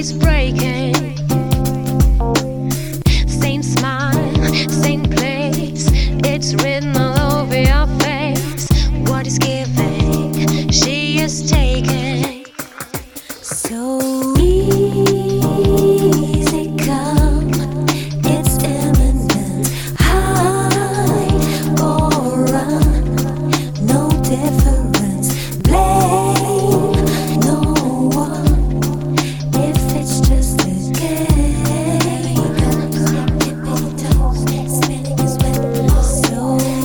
is breaking. Same smile, same place. It's written all over your face. What is giving, she is taking. So easy come, it's imminent. Hide or run, no difference. Blame no one if it's just a game. Tippy toes, spinning his web. So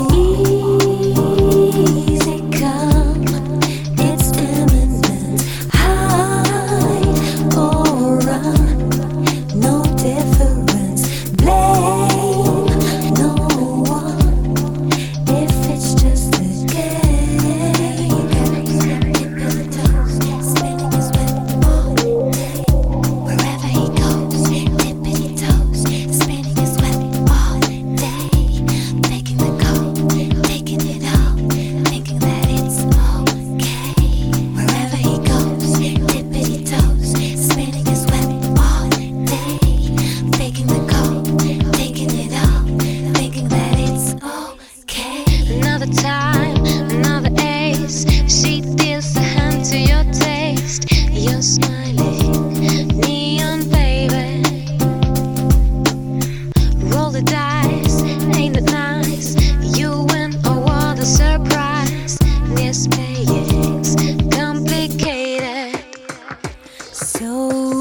easy come, it's imminent. Hide or run, no difference. Blame no one if it's just a game. Tippy toes, spinning his web all day. Wherever he goes, tippity toes, spinning his web all day. Making the call, taking it all, thinking that it's okay. Wherever he goes, tippity toes, spinning his web all day. Making the call, taking it all, thinking that it's okay. Another time, another ace. She deals the hand to your taste. You're smiling, neon baby. Roll the dice, ain't it nice? You win, oh what a surprise. This playing's complicated. So